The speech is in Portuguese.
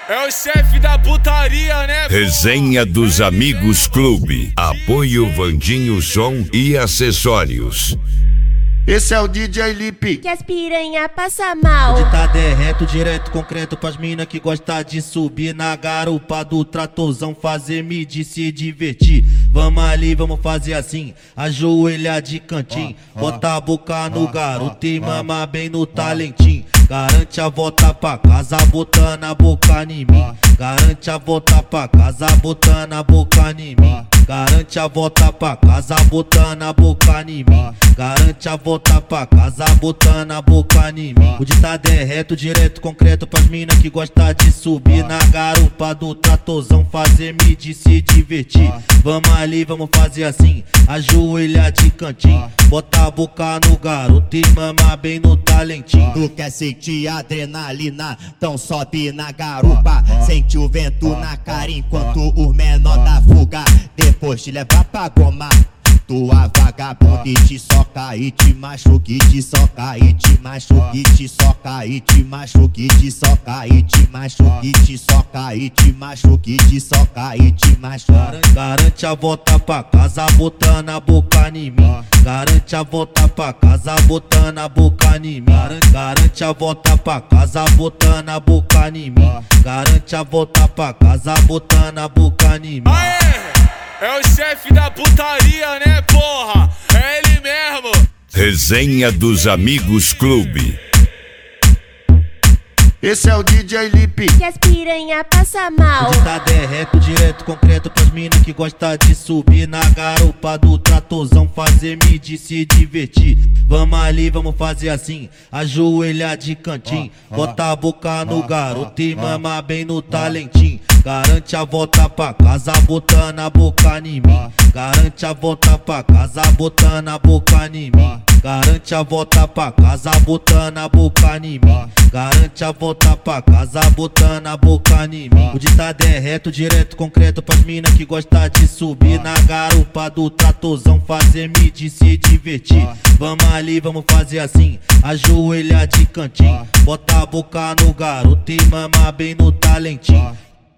É o chefe da putaria, né? Resenha dos Amigos Clube. Apoio Vandinho Som e Acessórios. Esse é o DJ Lipe, que as piranha passa mal. Onde tá derreto, direto, concreto pras mina que gosta de subir na garupa do tratorzão, fazer midi, se divertir. Vamos ali, vamos fazer assim, ajoelha de cantinho, bota a boca no garoto e mama bem no talentinho. Garante a volta pra casa, botando a boca em mim. Garante a volta pra casa, botando a boca em mim. Garante a volta pra casa, botando a boca em mim. Garante a volta pra casa, botando a boca em mim. O de tá derreto, direto, concreto pras mina que gosta de subir na garupa do tratorzão, fazer midi, se divertir. Vamos ali, vamos fazer assim, ajoelha de cantinho, bota a boca no garoto e mama bem no talentinho. Tu quer sentir adrenalina, então sobe na garupa. Sente o vento na cara enquanto o menor da fuga depois te leva pra goma. Tua vagabunda e te soca e te machuca, e te soca e te machuca, e te soca e te machuca, e te soca e te machuca, e te soca e te machuca, e te soca e te machuca. Garante a volta pra casa, botando a boca em mim. Garante a volta pra casa, botando a boca em mim. Garante a volta pra casa, botando a boca em mim. Garante a volta pra casa, botando a boca em mim. É o chefe da putaria, né, porra? É ele mesmo. Resenha dos Amigos Clube. esse é o DJ Lipe, que as piranha passa mal. Onde tá derreto, direto, concreto pras mina que gosta de subir na garupa do tratorzão, fazer midi, se divertir. Vamos ali, vamos fazer assim, ajoelha de cantinho, bota a boca no garoto e mama bem no talentinho. Garante a volta pra casa, botando a boca em mim. Garante a volta pra casa, botando a boca em mim. Garante a volta pra casa, botando a boca em mim. Garante a volta pra casa, botando a boca em mim. O de tá derreto, direto, concreto pras mina que gosta de subir na garupa do tratorzão, fazer midi, se divertir. Vamos ali, vamos fazer assim, ajoelha de cantinho, bota a boca no garoto e mama bem no talentinho.